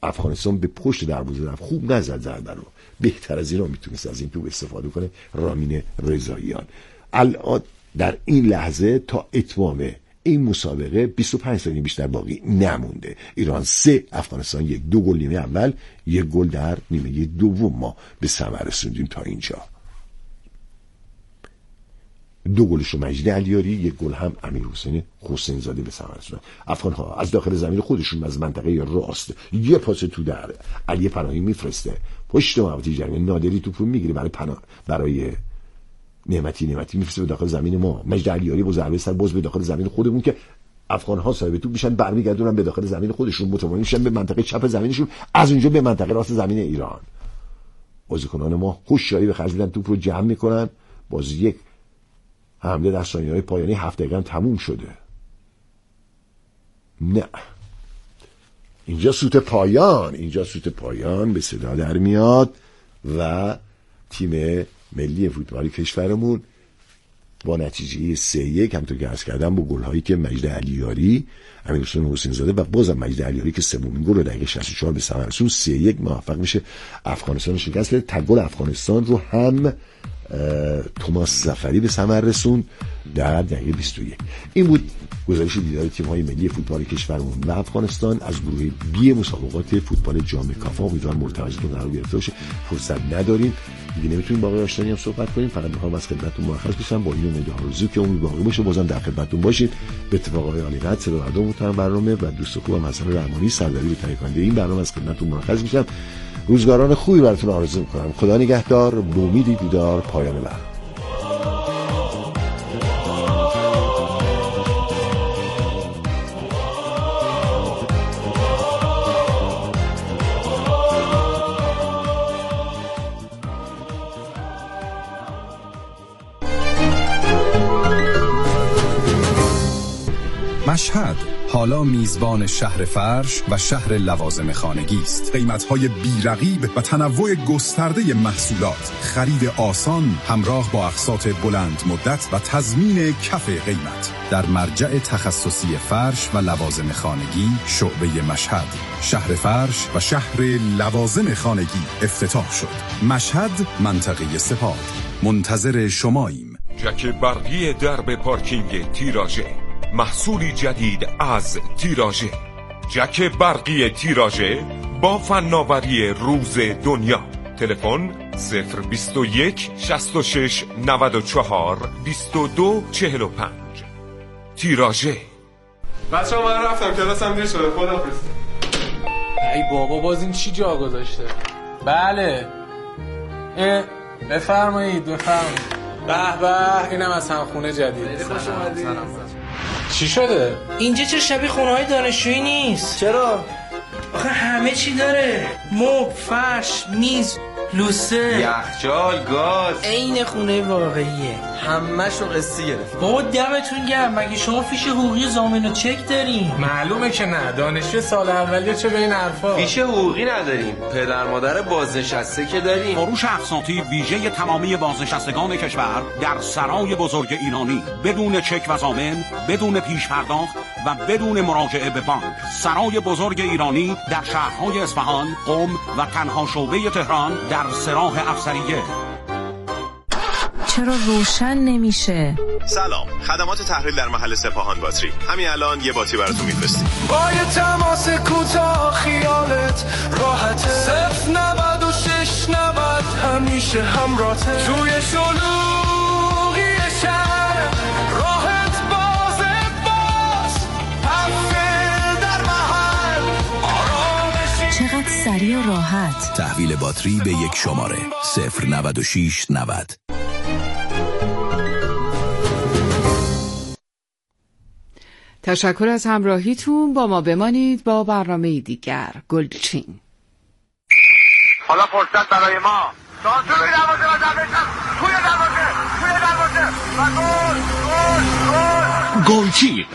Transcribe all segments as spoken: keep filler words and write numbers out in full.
افغانستان به پشت دروازه رفت، خوب نزد ضربه رو، بهتر از اینا میتونست از این توپ استفاده کنه رامین رضاییان. الان در این لحظه تا اتمام این مسابقه بیست و پنج ثانیه بیشتر باقی نمونده. ایران سه، افغانستان یک. دو گل نیمه اول، یک گل در نیمه دوم ما به ثمر رسوندیم تا اینجا. دو گلش رو مجید علیاری، یک گل هم امیر حسین حسین زاده به ثمر رسوندن. افغان ها از داخل زمین خودشون از منطقه راست یه پاس تو در علی پناهی میفرسته پشت محوطه جریمه، نادری توپ رو میگیره برای پناه برای نعمتی نعمتی میفرسته به داخل زمین ما. مجید علیاری با ضربه سر باز به داخل زمین خودمون که افغان ها صاحب توپ میشن، برمیگردونن به داخل زمین خودشون، متوجه میشن به منطقه چپ زمینشون، از اونجا به منطقه راست زمین ایران. بازیکنان ما هوشیاری به خرج میدن، توپ رو جمع میکنن، باز یک حمله در ثانیه‌های پایانی هفت دقیقه تموم شده. نه، اینجا سوت پایان، اینجا سوت پایان به صدا در میاد و تیم ملی فوتبال کشورمون با نتیجه سه یک همونطور که عرض کردم با گل‌هایی که مجید علیاری، امیر حسین حسین زاده و بازم مجید علیاری که سومین گل رو دقیقه شصت و چهار به ثمر رسوند، سه یک موفق میشه افغانستان شکست بده. تک گل افغانستان رو هم توماس ظفری به ثمر رسوند در دقیقه بیست و یک. این بود گزارش دیدار تیم‌های ملی فوتبال کشورمون و افغانستان از گروه بی مسابقات فوتبال جام کافا. امیدوارم مورد توجهتون قرار گرفته باشه. فرصت نداریم دیگه، نمیتونیم باقی آشنایی هم صحبت کنیم. فقط میخوام از خدمتتون مرخص بشم با این امید آرزو که امید باقی باشه، بازم در خدمتتون باشید. به اتفاقای عالی قدر صدا مردم محترم برنامه و دوست خوبم حسن رحمانی سرداری به تهیه کننده این برنامه از خدمتتون مرخص میشم. روزگاران خوبی براتون آرزو میکنم. خدا نگهدار. به امید دیدار پایان برنامه. مشهد حالا میزبان شهر فرش و شهر لوازم خانگی است. قیمت‌های بی‌رقیب و تنوع گسترده محصولات، خرید آسان همراه با اقساط بلند مدت و تضمین کف قیمت. در مرجع تخصصی فرش و لوازم خانگی شعبه مشهد، شهر فرش و شهر لوازم خانگی افتتاح شد. مشهد، منطقه سپاه. منتظر شماییم. جک برقی درب پارکینگ تیراژه، محصولی جدید از تیراژه. جک برقی تیراژه با فناوری روز دنیا. تلفن صفر بیست و یک شصت و شش نود و چهار بیست و دو چهل و پنج. تیراژه. بچه‌ها من رفتم کلاسم دیر شده، خداحافظ. ای بابا باز این چی جا گذاشته؟ بله بفرمایید بفرمایید. به به اینم از همخونه جدید. خوش اومدید. چی شده؟ اینجا چه شبیه خونه‌های دانشجویی نیست؟ چرا؟ آخه همه چی داره، مبل، فرش، میز، لوسه، یخچال، گاز. عین خونه واقعیه. همه‌شو قسطی گرفت. بابا دمتون گرم، مگه شما فیش حقوقی ضامن و چک دارین؟ معلومه که نه، دانشجو سال اولیه چه به این حرفا. فیش حقوقی نداریم، پدر مادر بازنشسته که داریم. فروش اقساطی ویژه تمامی بازنشستگان کشور در سرای بزرگ ایرانی، بدون چک و ضامن، بدون پیش پرداخت و بدون مراجعه به بانک. سرای بزرگ ایرانی در شهرهای اصفهان، قم و تنها شعبه تهران در سراح افسریه. چرا روشن نمیشه؟ سلام، خدمات تحویل در محل سپاهان باتری. همین الان یه باتری براتون میفرستیم. با یه تماس کوتاه خیالت راحته. صفر نود و شش نود همیشه همراهته. توی شلوغی شهر راحت بازه باز. حفل در محل آرامشی. چقدر سریع و راحت. تحویل باتری به یک شماره صفر نود و شش نود. تشکر از همراهیتون با ما. بمانید با برنامه دیگر. گلچین. حالا فرصت برای ما. سانتور روی دروازه و ضربه‌شم توی دروازه توی دروازه و گل گل گل. گلچین.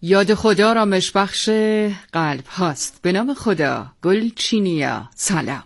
یاد خدا رامش بخش قلب هاست. به نام خدا. گلچینیا سلام.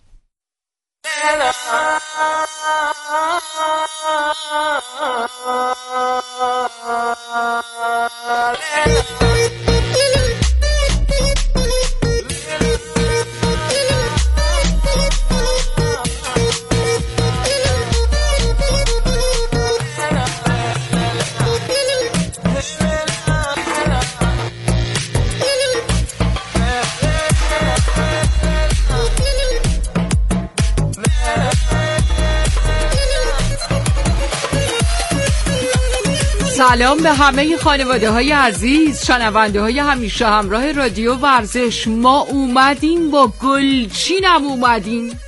سلام به همه خانواده های عزیز، شنونده های همیشه همراه رادیو ورزش. ما اومدیم با گلچینم اومدیم.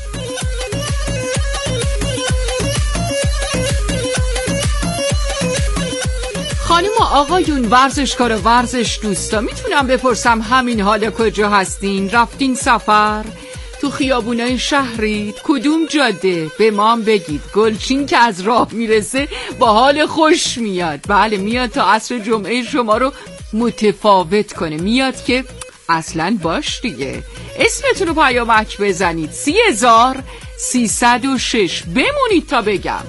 خانم و آقایون، ورزشکار و ورزش دوستا، میتونم بپرسم همین حالا کجا هستین؟ رفتین سفر؟ تو خیابونای شهرید؟ کدوم جاده؟ به ما هم بگید. گلچین که از راه میرسه با حال خوش میاد. بله، میاد تا عصر جمعه شما رو متفاوت کنه. میاد که اصلا باش دیگه. اسمتون رو پیامک بزنید سی هزار سیصد و شش. بمونید تا بگم.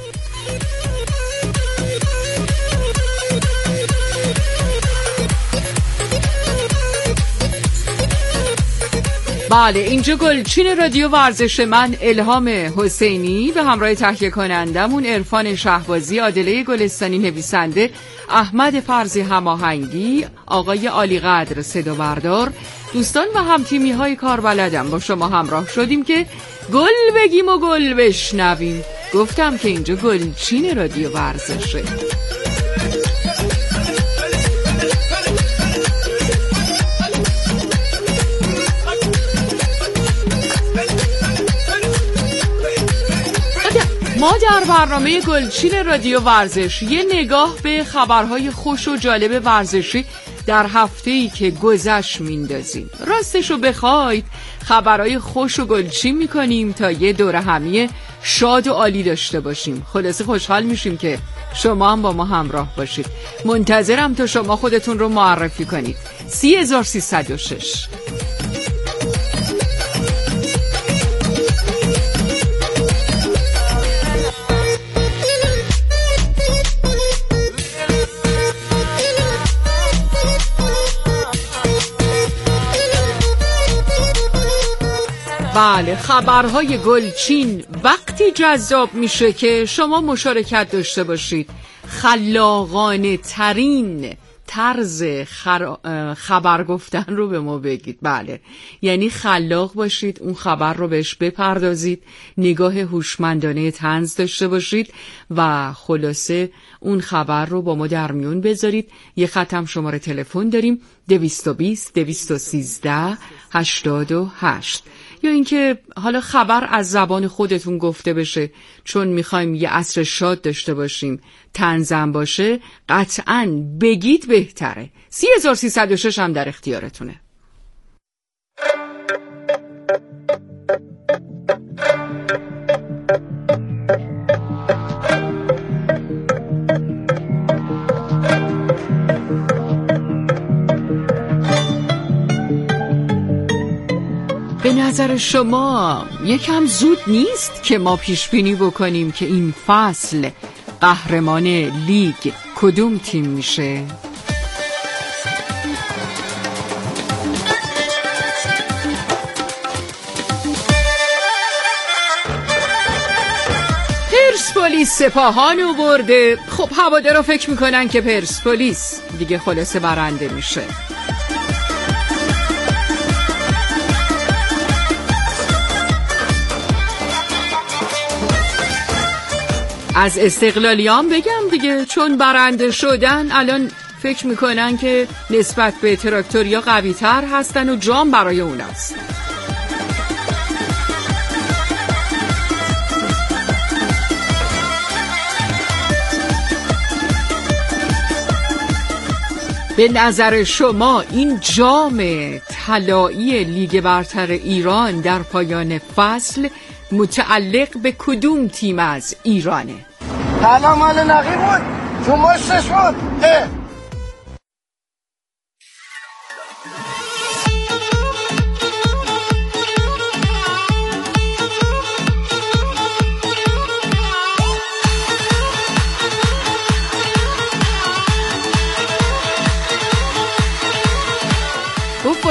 بله، اینجا گلچین رادیو ورزش. من الهام حسینی به همراه تهیه کنندمون عرفان شهبازی، عادله گلستانی نویسنده، احمد فرزی هماهنگی، آقای علی قدر صدا بردار، دوستان و هم تیمی های کاربلدم با شما همراه شدیم که گل بگیم و گل بشنویم. گفتم که اینجا گلچین رادیو ورزشه. ما در برنامه گلچین رادیو ورزش یه نگاه به خبرهای خوش و جالب ورزشی در هفته‌ای که گذشت میندازیم. راستشو بخواید خبرهای خوش و گلچین میکنیم تا یه دوره همی شاد و عالی داشته باشیم. خلاصه خوشحال میشیم که شما هم با ما همراه باشید. منتظرم تا شما خودتون رو معرفی کنید. سی هزار سیصد و شش. بله، خبرهای گلچین وقتی جذاب میشه که شما مشارکت داشته باشید. خلاقانه ترین طرز خر... خبر گفتن رو به ما بگید. بله، یعنی خلاق باشید، اون خبر رو بهش بپردازید، نگاه هوشمندانه طنز داشته باشید و خلاصه اون خبر رو با ما در میون بذارید. یه خطم شماره تلفن داریم دویست و بیست دویست و سیزده هشتاد و هشت. یا اینکه حالا خبر از زبان خودتون گفته بشه، چون میخوایم یه عصر شاد داشته باشیم، طنزم باشه، قطعاً بگید بهتره. سی هزار سیصد و شش هم در اختیارتونه. به نظر شما یکم زود نیست که ما پیش بینی بکنیم که این فصل قهرمان لیگ کدوم تیم میشه؟ پرسپولیس سپاهانو برده. خب هوادارا فکر میکنن که پرسپولیس دیگه خلاصه برنده میشه. از استقلالیان بگم دیگه، چون برنده شدن الان فکر میکنن که نسبت به تراکتوریا قوی تر هستن و جام برای اوناست. به نظر شما این جام طلایی لیگ برتر ایران در پایان فصل متعلق به کدوم تیم از ایرانه؟ طلا مال نقی بود، تو مشتش بود.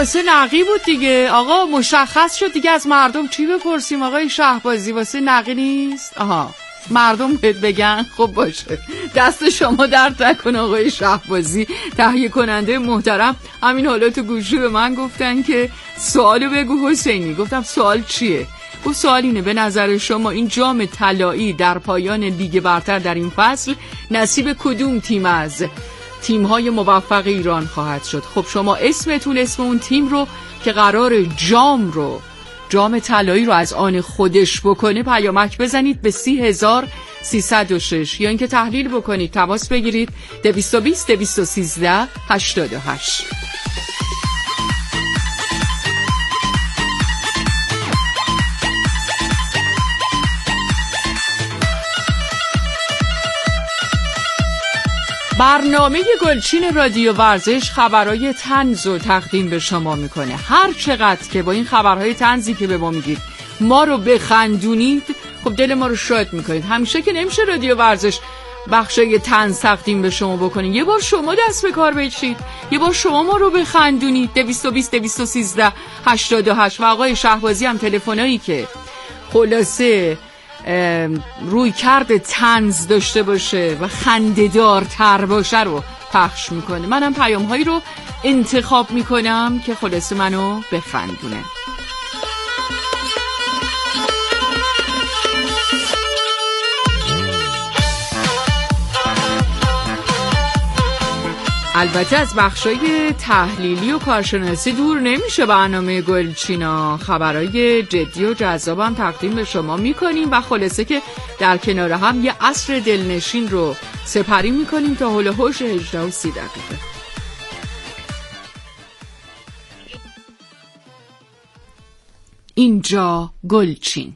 واسه نقی بود دیگه. آقا مشخص شد دیگه، از مردم چی بپرسیم؟ آقای شهبازی واسه نقی نیست؟ آها مردم بهت بگن. خب باشه، دست شما درد نکنه آقای شهبازی. تهیه کننده محترم همین حالا تو گوشی به من گفتن که سوالو بگو حسینی. گفتم سوال چیه؟ گفت سوال اینه، به نظر شما این جام طلایی در پایان لیگ برتر در این فصل نصیب کدوم تیم از تیم‌های موفق ایران خواهد شد؟ خب شما اسمتون، اسم اون تیم رو که قرار جام رو جام طلایی رو از آن خودش بکنه پیامک بزنید به سی هزار سیصد و شش یا اینکه تحلیل بکنید، تماس بگیرید دویست و بیست دویست و سیزده هشتاد و هشت. برنامه گلچین رادیو ورزش خبرهای طنز رو تقدیم به شما میکنه. هر چقدر که با این خبرهای طنزی که به ما میگید ما رو بخندونید، خب دل ما رو شاد میکنید. همیشه که نمیشه رادیو ورزش بخشای طنز تقدیم به شما بکنید. یه بار شما دست به کار بشید، یه بار شما ما رو بخندونید. دویست و بیست دویست و سیزده هشتاد و هشت. و آقای شهبازی هم تلفنایی که خلاصه روی کرد طنز داشته باشه و خنده‌دار تر باشه رو پخش میکنه. منم پیام هایی رو انتخاب میکنم که خلاصه منو بخندونه. البته از بخشای تحلیلی و کارشناسی دور نمیشه برنامه گلچینا. خبرای جدی و جذاب هم تقدیم به شما میکنیم و خلاصه که در کنار هم یه عصر دلنشین رو سپری میکنیم تا هول و هوش هجده و سی دقیقه. اینجا گلچین.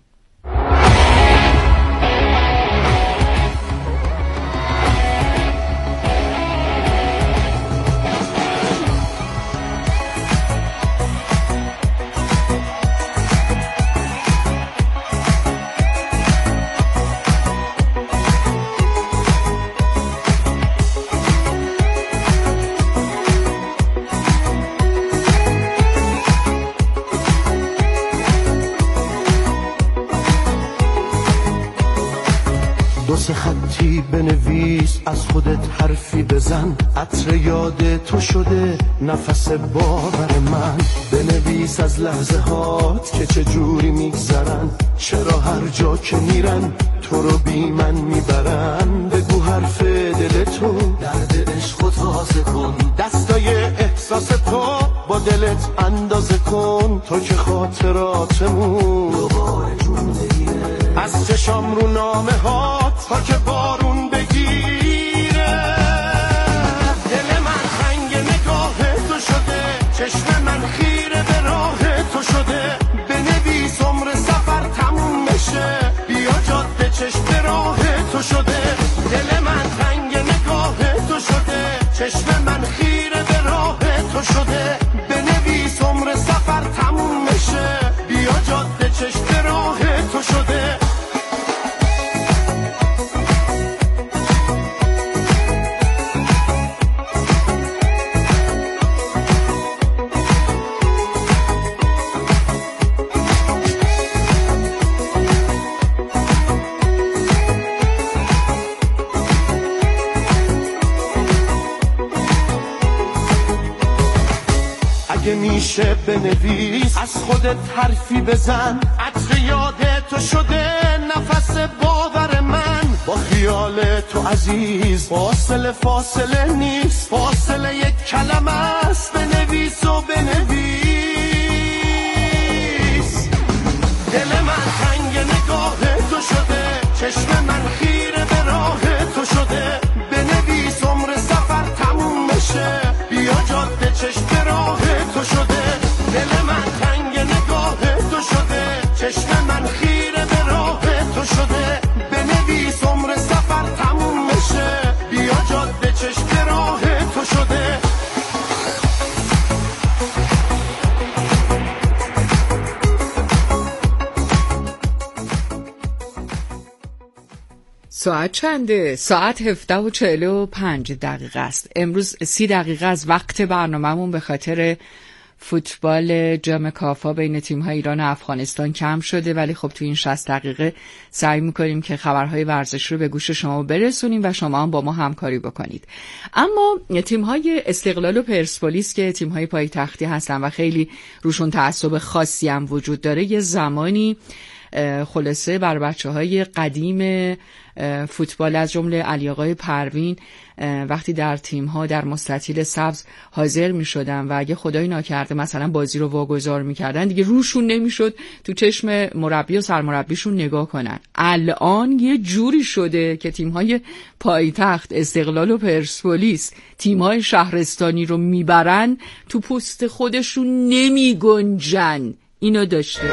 خطی بنویس، از خودت حرفی بزن، عطر یاد تو شده نفس باور من. بنویس از لحظه هات که چه جوری میگذرن، چرا هر جا که میرن تو رو بی من میبرن. بگو حرف دل تو، درد عشق تازه کن، دستای احساس تو با دلت اندازه کن. تو که خاطراتمون دوباره جون بگیره، از چشام رو نامه هات تا که بارون بگیره. دل من تنگ نگاه تو شده، چشم من خیره به راه تو شده. بنویس عمر سفر تموم بشه، بیا جاده چشم راه تو شده. دل من تنگ نگاه تو شده، چشم من خیره به راه تو شده. بنویس عمر سفر تموم بشه، بیا جاده چشم راه تو شده. میشه بنویس، از خودت حرفی بزن، عطر یاد تو شده نفس باور من. با خیال تو عزیز فاصله فاصله نیست، فاصله یک کلمه است. بنویس و بنویس. دل من تنگ نگاه تو شده، چشم من خیره به راه تو شده. بنویس عمر سفر تموم بشه، بیا جاده چشم راه تو شده. دل من تنگ نگاه تو شده، چشم من خیره به راه تو شده. بنویس عمر سفر تموم بشه، بیا جاده چشم راه تو شده. ساعت چنده؟ ساعت هفده و چهل و پنج دقیقه است. امروز سی دقیقه از وقت برنامه‌مون به خاطر فوتبال جام کافا بین تیم‌های ایران و افغانستان کم شده، ولی خب تو این شصت دقیقه سعی می‌کنیم که خبرهای ورزشی رو به گوش شما برسونیم و شما هم با ما همکاری بکنید. اما تیم‌های استقلال و پرسپولیس که تیم‌های پایتختی هستن و خیلی روشون تعصب خاصی هم وجود داره، یه زمانی خلاصه بر بچه‌های قدیم فوتبال از جمله علی آقای پروین وقتی در تیم‌ها در مستطیل سبز حاضر می‌شدن و اگه خدای ناکرده مثلا بازی رو واگذار می‌کردن، دیگه روشون نمی‌شد تو چشم مربی و سرمربیشون نگاه کنن. الان یه جوری شده که تیم‌های پایتخت استقلال و پرسپولیس تیم‌های شهرستانی رو میبرن تو پست خودشون نمی‌گنجن. اینو داشته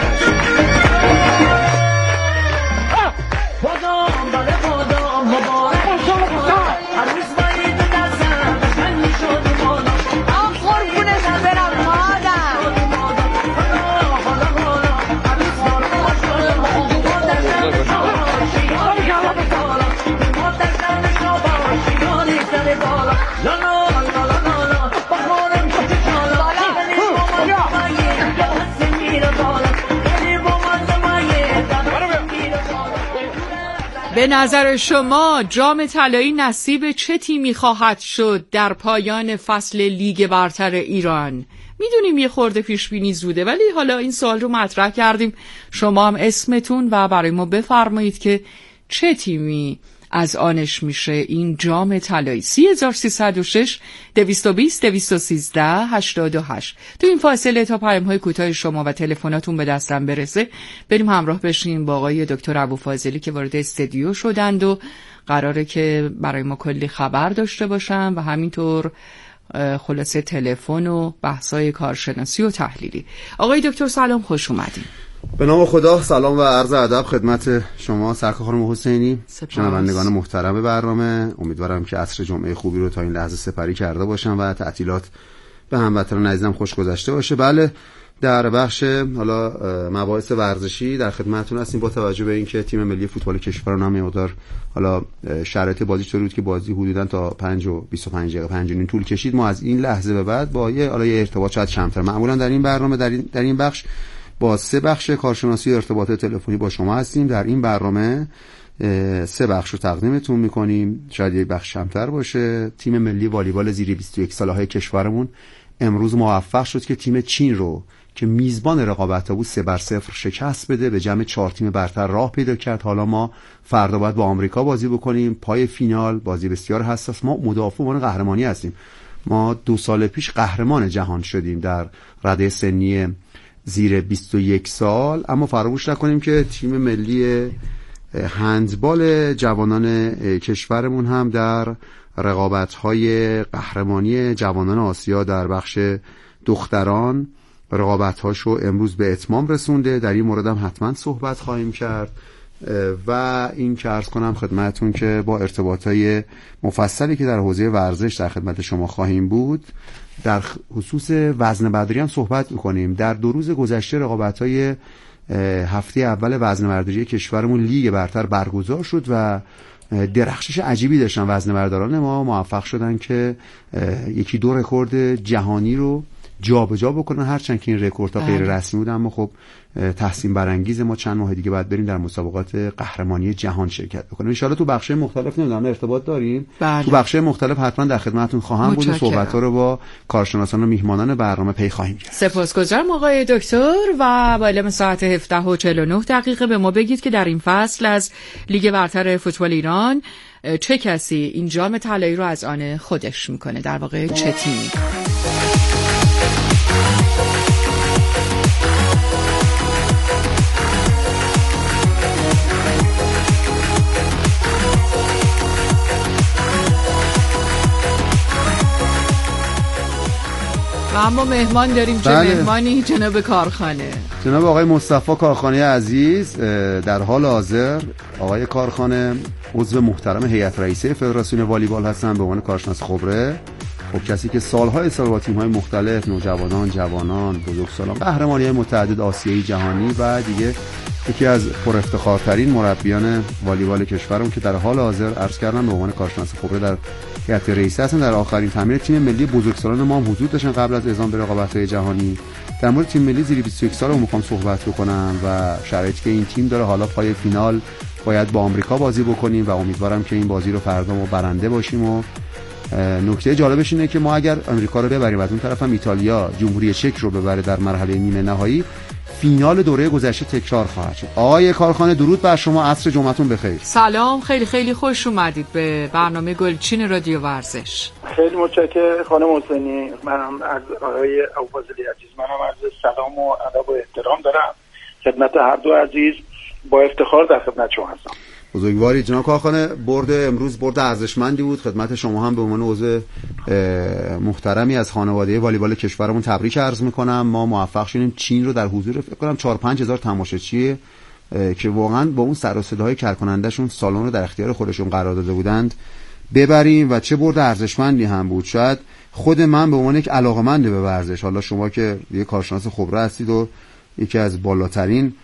به نظر شما جام طلایی نصیب چه تیمی خواهد شد در پایان فصل لیگ برتر ایران؟ میدونیم یه خورده پیش بینی زوده، ولی حالا این سوال رو مطرح کردیم، شما هم اسمتون و برای ما بفرمایید که چه تیمی از آنش میشه این جام طلایی. سی هزار سیصد و شش دویست و بیست دویست و سیزده هشتاد و هشت. تو این فاصله تا پیام های کوتاه شما و تلفناتون به دستم برسه بریم همراه بشیم با آقای دکتر ابوفاضلی که وارد استودیو شدند و قراره که برای ما کلی خبر داشته باشن و همینطور خلاصه تلفن و بحثای کارشناسی و تحلیلی. آقای دکتر سلام، خوش اومدین. به نام خدا، سلام و عرض ادب خدمت شما سرکار خانم حسینی، شنوندگان محترم برنامه. امیدوارم که عصر جمعه خوبی رو تا این لحظه سپری کرده باشم و تعطیلات به هموطنان عزیزم خوش گذشته باشه. بله، در بخش حالا مباحث ورزشی در خدمتتون هستیم با توجه به اینکه تیم ملی فوتبال کشورمون هم مقدار حالا شرایط بازی طوری بود که بازی حدوداً تا پنج و بیست و پنج دقیقه پنج و نیم طول کشید. ما از این لحظه به بعد با یه حالا یه ارتباط شاید کمتر، معمولا در این برنامه در این در این بخش با سه بخش کارشناسی و ارتباط تلفنی با شما هستیم. در این برنامه سه بخش رو تقدیمتون میکنیم، شاید یک بخش کمتر باشه. تیم ملی والیبال زیر بیست و یک ساله‌های کشورمون امروز موفق شد که تیم چین رو که میزبان رقابت‌ها بود سه بر صفر شکست بده، به جمع چهار تیم برتر راه پیدا کرد. حالا ما فردا باید با آمریکا بازی بکنیم، پای فینال، بازی بسیار حساس. ما مدافع عنوان قهرمانی هستیم. ما دو سال پیش قهرمان جهان شدیم در رده سنی زیر بیست و یک سال، اما فراموش نکنیم که تیم ملی هندبال جوانان کشورمون هم در رقابت‌های قهرمانی جوانان آسیا در بخش دختران رقابت‌هاشو امروز به اتمام رسونده. در این مورد هم حتما صحبت خواهیم کرد و این که عرض کنم خدمتتون که با ارتباطای مفصلی که در حوزه ورزش در خدمت شما خواهیم بود. در خصوص وزن برداری هم صحبت میکنیم. در دو روز گذشته رقابت‌های هفته اول وزن برداری کشورمون لیگ برتر برگزار شد و درخشش عجیبی داشتن وزن برداران ما. موفق شدن که یکی دو رکورد جهانی رو جابجا بکنن، هرچند که این رکوردها غیر رسمی بود، اما خب تحسین برانگیز. ما چند ماه دیگه بعد بریم در مسابقات قهرمانی جهان شرکت بکنیم ان شاءالله. تو بخش مختلف نمیدونم ارتباط داریم، بله. تو بخش مختلف حتما در خدمتتون خواهم بود. صحبت‌ها رو با کارشناسان و میهمانان برنامه پی خواهیم کرد. سپاسگزارم آقای دکتر. و با علم ساعت هفده و چهل و نه دقیقه به ما بگید که در این فصل از لیگ برتر فوتبال ایران چه کسی این جام طلایی رو از آن خودش میکنه، در واقع چه تیمی؟ و اما مهمان داریم. چه بله. مهمانی؟ جناب کارخانه، جناب آقای مصطفی کارخانه عزیز. در حال حاضر آقای کارخانه عضو محترم هیئت رئیسه فدراسیون والیبال هستن به عنوان کارشناس خبره. خب کسی که سالهای سال با تیم‌های مختلف، نوجوانان، جوانان، بزرگسالان، قهرمانی‌های متعدد آسیایی، جهانی و دیگه یکی از پر افتخارترین مربیان والیبال کشورم که در حال حاضر عرض کردم به عنوان کارشناس خبره در هیئت رئیسه هستن. در آخرین تمرین تیم ملی بزرگسالان ما هم حضور داشتن قبل از اعزام به رقابت‌های جهانی. در مورد تیم ملی زیر بیست و یک سال رو می‌خوام صحبت بکنم و شرایطی که این تیم داره. حالا پای فینال باید با آمریکا بازی بکنیم و امیدوارم که این بازی رو فردا ما برنده باشیم. و نکته جالبش اینه که ما اگر آمریکا رو ببریم و از اون طرف هم ایتالیا جمهوری چک رو ببره در مرحله نیمه نهایی، فینال دوره گذشته تکرار خواهد شد. آقای کارخانه درود بر شما، عصر جمعتون بخیر. سلام، خیلی خیلی خوش اومدید به برنامه گلچین رادیو ورزش. خیلی متشکرم خانم حسینی. منم از آقای ابوفضل عزیز منم عرض سلام و ادب و احترام دارم خدمت هر دو عزیز. با افتخار در خدمت شما هستم. بزرگواری جناب کارخانه، برد امروز برد ارزشمندی بود. خدمت شما هم به عنوان عضو محترمی از خانواده والیبال کشورمون تبریک عرض میکنم. ما موفق شدیم چین رو در حضور فکر کنم چهار پنج هزار تماشاچی که واقعا با اون سر و صداهای کرکننده‌شون سالن رو در اختیار خودشون قرار داده بودند ببریم و چه برد ارزشمندی هم بود. شاید خود من به عنوان یک علاقه‌مند به ورزش، حالا شما که یک کارشناس خبره هستید و یکی از بالاترین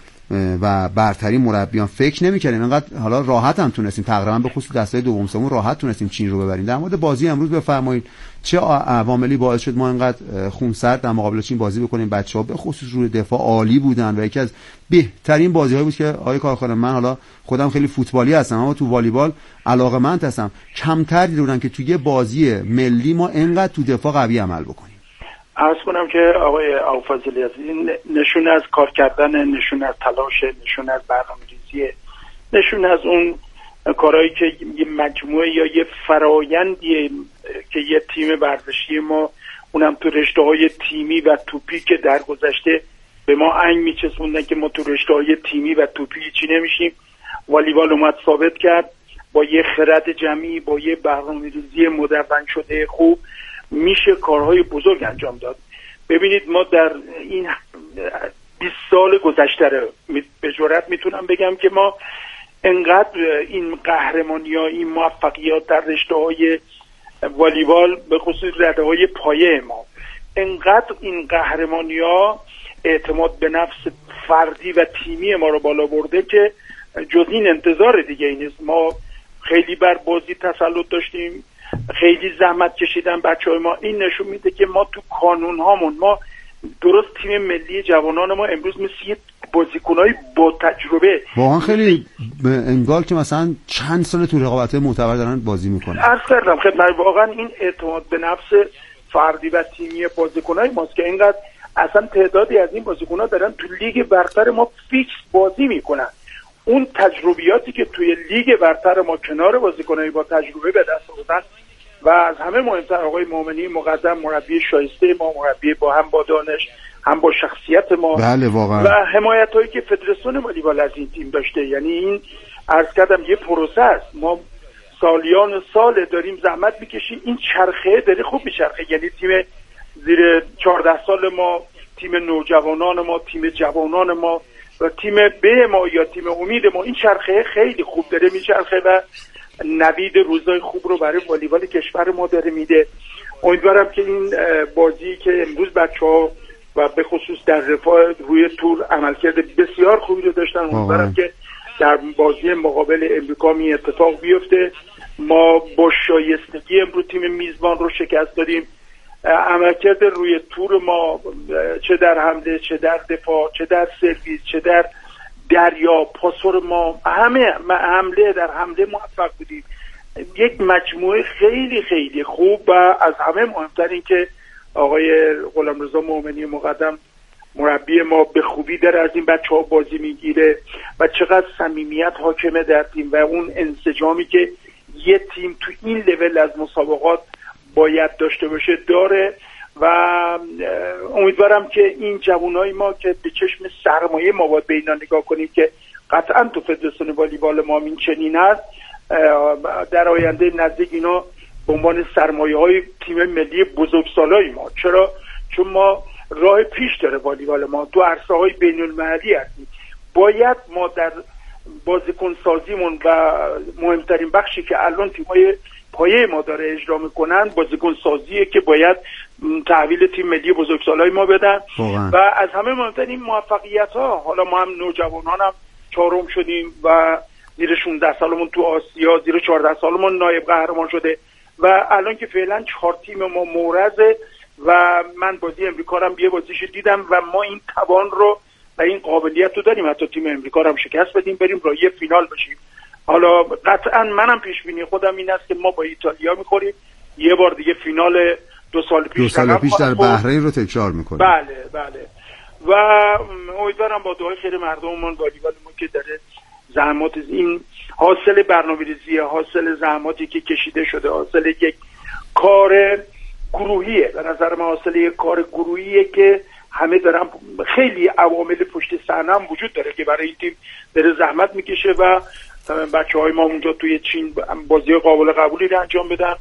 و برترین مربیان، فکر نمی‌کردیم انقدر حالا راحت هم تونستیم تقریبا به خصوص دسته دوم سوم راحت تونستیم چین رو ببریم. در مورد بازی امروز بفرمایید چه عواملی باعث شد ما انقدر خونسرد در مقابل چین بازی بکنیم؟ بچه‌ها به خصوص روی دفاع عالی بودن و یکی از بهترین بازی‌هایی بود که آقای کارخانه، من حالا خودم خیلی فوتبالی هستم اما تو والیبال علاقه‌مند هستم، کمتر دیدم که توی بازی ملی ما انقدر تو دفاع قوی عمل بکنیم. عرض کنم که آقای ابوفضل عزیز نشون از کار کردن، نشون از تلاش، نشون از برنامه‌ریزی، نشون از اون کارهایی که یه مجموعه یا یه فرایندیه که یه تیم ورزشی ما اونم تو رشته‌های تیمی و توپی که در گذشته به ما انگ میچسبوندن که ما تو رشته‌های تیمی و توپی چی نمیشیم، والیبال اومد ثابت کرد با یه خرد جمعی، با یه برنامه‌ریزی مدون شده خوب میشه کارهای بزرگ انجام داد. ببینید ما در این بیست سال گذشته به جرئت میتونم بگم که ما انقدر این قهرمانی‌ها، این موفقیت در رشته‌های والیبال به خصوص رشته‌های پایه ما، انقدر این قهرمانی‌ها اعتماد به نفس فردی و تیمی ما رو بالا برده که جز این انتظار دیگه ای نیست. ما خیلی بر بازی تسلط داشتیم، خیلی زحمت کشیدن بچه‌های ما. این نشون میده که ما تو کانون هامون، ما درست تیم ملی جوانان ما امروز مثل یه بازیکنای با تجربه واقعا خیلی انگار که مثلا چند سال تو رقابت‌های معتبر دارن بازی میکنن. عرض کردم خدمت، واقعا این اعتماد به نفس فردی و تیمی بازیکنای ماست که اینقدر اصلا تعدادی از این بازیکن‌ها دارن تو لیگ برتر ما فیکس بازی میکنن. اون تجربیاتی که توی لیگ برتر ما کنار بازیکنای با تجربه به دست آوردن و از همه مهمتر آقای مومنی مقدم مربی شایسته ما، مربی با هم با دانش هم با شخصیت ما، بله واقعا، و حمایت هایی که فدراسیون والیبال از این تیم داشته. یعنی این عرض کردم یه پروسه است، ما سالیان سال داریم زحمت میکشیم، این چرخه داره خوب میچرخه. یعنی تیم زیر چهارده سال ما، تیم نوجوانان ما، تیم جوانان ما و تیم به ما یا تیم امید ما، این چرخه خیلی خوب داره میچرخه و نوید روزای خوب رو برای والیبال کشور ما داره میده. امیدوارم که این بازی که امروز بچه‌ها و به خصوص در رفاه روی تور عملکرد بسیار خوبی رو داشتن، امیدوارم که در بازی مقابل امریکا می اتفاق بیفته. ما با شایستگی امروز تیم میزبان رو شکست دادیم. عملکرد روی تور ما چه در حمله، چه در دفاع، چه در سرویس، چه در دریا پاسور ما، همه حمله در حمله موفق بودیم. یک مجموعه خیلی خیلی خوب و از همه مهمتر این که آقای غلامرضا مومنی مقدم مربی ما به خوبی داره از این بچه‌ها بازی میگیره و چقدر صمیمیت حاکمه در تیم و اون انسجامی که یه تیم تو این لول از مسابقات باید داشته باشه داره. و امیدوارم که این جوانای ما که به چشم سرمایه ما باید به اینا نگاه کنیم که قطعا تو فدراسیون والیبال ما این چنین است، در آینده نزدیک اینا به عنوان سرمایه های تیم ملی بزرگسالای ما. چرا؟ چون ما راه پیش داره والیبال ما، تو عرصه های بین المللی هستیم. باید ما در بازیکن سازیمون و مهمترین بخشی که الان تیم‌های پایه ما داره اجرا میکنن بازیکن سازیه که باید تحویل تیم ملی بزرگسالای ما بدن و از همه مهمتر این موفقیت ها. حالا ما هم نوجوانان هم چهارم شدیم و زیر شانزده سالمون تو آسیا، زیر چهارده سالمون نایب قهرمان شده و الان که فعلا چهار تیم ما مورزه و من بازی امریکا رو هم یه بازیش دیدم و ما این توان رو و این قابلیت رو داریم حتی تیم امریکا رو هم شکست بدیم بریم را یه فینال بشیم. حالا قطعا منم پیش بینی خودم این است که ما با ایتالیا میخوریم یه بار دیگه فینال دو سال پیش دو سال پیش در بحرین رو تکرار میکنیم. بله بله و امیدوارم با دعای خیر مردممون والیبال ما که داره زحمات این حاصل برنامه‌ریزی حاصل زحماتی که کشیده شده حاصل یک کار گروهیه به نظر من حاصل یک کار گروهیه که همه دارن خیلی عوامل پشت صحنه هم وجود داره که برای این تیم داره زحمت میکشه و بچه‌های ما اونجا توی چین بازی قابل قبولی رو انجام بدن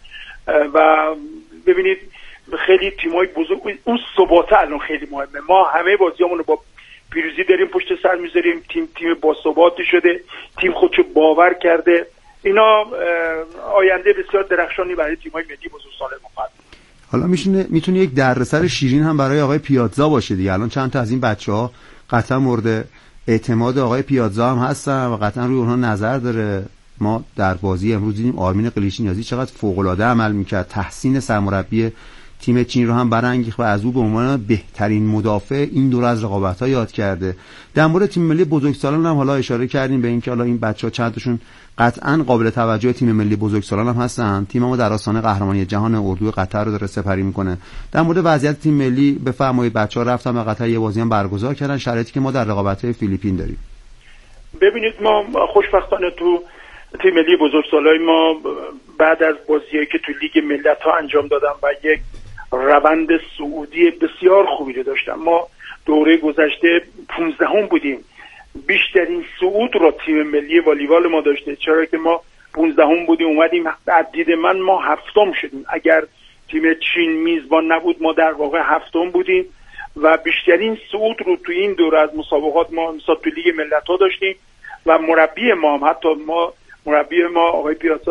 و ببینید خیلی تیمای بزرگ اون ثبات الان خیلی مهمه. ما همه بازیامون رو با پیروزی داریم پشت سر میذاریم تیم تیم با ثباتی شده تیم خودشو باور کرده اینا آینده بسیار درخشانی برای تیمای ملی بزرگسال ما. حالا میشونه میتونه یک دردسر شیرین هم برای آقای پیازا باشه دیگه. الان چند تا از این بچه‌ها قطعا مورد اعتماد آقای پیازا هم هستن و قطعا روی اونها نظر داره. ما در بازی امروز دیدیم آرمین قلیچ‌نیازی چقدر فوق‌العاده عمل میکرد، تحسین سرمربی تیم چین رو هم برانگیخت و از او به عنوان بهترین مدافع این دور از رقابت‌ها یاد کرده. در مورد تیم ملی بزرگسالان هم حالا اشاره کردیم به اینکه حالا این بچه‌ها چند تاشون قطعاً قابل توجه تیم ملی بزرگسالان هم هستن. تیم ما در آستانه قهرمانی جهان اردو قطر رو داره سپری میکنه. در مورد وضعیت تیم ملی بفرمایید. بچه‌ها رفتن به قطر یه بازی هم برگزار کردن، شرایطی که ما در رقابت‌های فیلیپین داریم. ببینید ما خوشبختانه تو تیم ملی بزرگسالای ما بعد از بازیایی که تو لیگ ملت‌ها انجام دادن و یک روند صعودی بسیار خوبی رو داشتن. ما دوره گذشته پانزدهم بودیم. بیشترین صعود رو تیم ملی والیبال ما داشته، چرا که ما پانزدهم بودیم اومدیم از دید من ما هفتم شدیم. اگر تیم چین میزبان نبود ما در واقع هفتم بودیم و بیشترین صعود رو تو این دوره از مسابقات ما مثلا تو لیگ ملت‌ها داشتیم و مربی ما هم حتی ما مربی ما آقای پیازا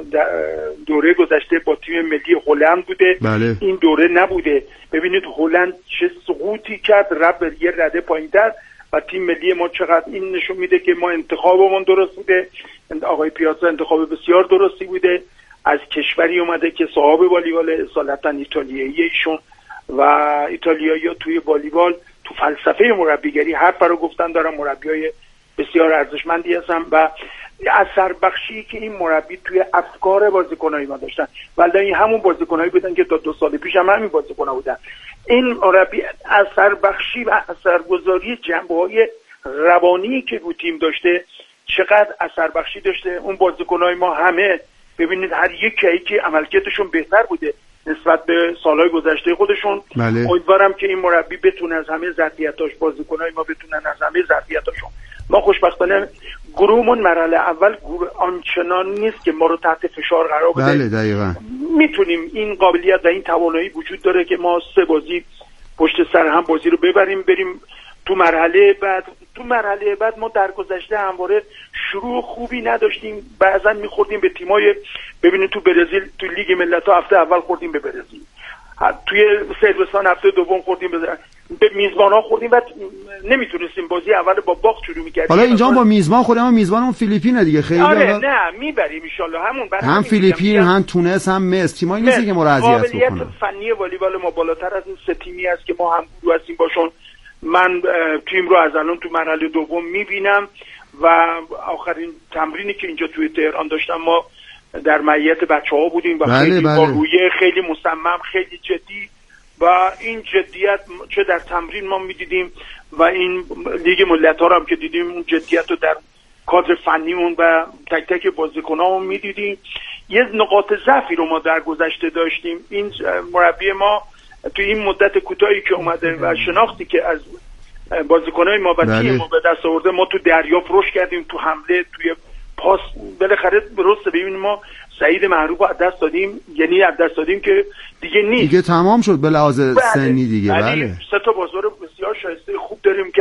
دوره گذشته با تیم ملی هلند بوده. بله. این دوره نبوده. ببینید هلند چه سقوطی کرد رفت یه رده پایین‌تر و تیم ملی ما چقدر این نشون میده که ما انتخابمون درست بوده. آقای پیازا انتخاب بسیار درستی بوده. از کشوری اومده که صاحب والیبال اصالتا ایتالیایی ایشون و ایتالیایی‌ها توی والیبال تو فلسفه مربیگری حرف رو گفتن دارن مربیای بسیار ارزشمندی هستن و اثر بخشی که این مربی توی افکار بازیکنای ما داشتن ولی این همون بازیکنایی بودن که تا دو سال پیش هم همین بازیکن‌ها بودن. این مربی اثر بخشی و اثرگذاری جنبه‌های روانی که رو تیم داشته چقدر اثر بخشی داشته. اون بازیکنای ما همه ببینید هر یکی که عملکردشون بهتر بوده نسبت به سالهای گذشته خودشون. بله. امیدوارم که این مربی بتونه از همه ظرفیتاش بازیکنای ما بتونن از همه ظرفیتاشون. ما خوشبختانه گروهمون مرحله اول گروه آنچنان نیست که ما رو تحت فشار قرار بده. بله دقیقاً. میتونیم این قابلیت و این توانایی وجود داره که ما سه بازی پشت سر هم بازی رو ببریم بریم تو مرحله بعد. تو مرحله بعد ما در گذشته همواره شروع خوبی نداشتیم، بعضا میخوردیم به تیمای ببینید تو برزیل تو لیگ ملت‌ها هفته اول خوردیم به برزیل، توی صربستان هفته دوم خوردیم به به میزبان‌ها خوردیم و نمیتونستیم بازی اول با باخت شروع می‌کردیم. حالا اینجا با میزبان خوردیم اما میزبانمون فیلیپینه دیگه. خیلی آره حالا... نه میبریم ان شاءالله همون بعد هم فیلیپین هم تونس هم مصر تیمایی نیست که ما رو اذیت بکنه. قابلیت فنی والیبال ما بالاتر از این سه تیمی است که ما هم گروه هستیم باشون. من تیم رو از الان تو مرحله دوم میبینم و آخرین تمرینی که اینجا توی تهران داشتم ما در معیت بچه‌ها بودیم و بله خیلی بله. با رویه خیلی مصمم خیلی جدی و این جدیت چه در تمرین ما میدیدیم و این لیگ ملت‌ها رو هم که دیدیم اون جدیت رو در کادر فنیمون و تک تک بازیکنامون میدیدیم. یه نقاط ضعفی رو ما در گذشته داشتیم. این مربی ما تو این مدت کوتاهی که اومده و شناختی که از بازیکنای ما و تیم ما به دست آورده ما تو دریافت رشد کردیم، تو حمله توی پاس بالاخره درسته. ببینیم ما سعید معروف رو از دست دادیم، یعنی از دست دادیم که دیگه نیست دیگه تمام شد به لحاظ سنی دیگه. بله سه تا بازار بسیار شایسته خوب داریم که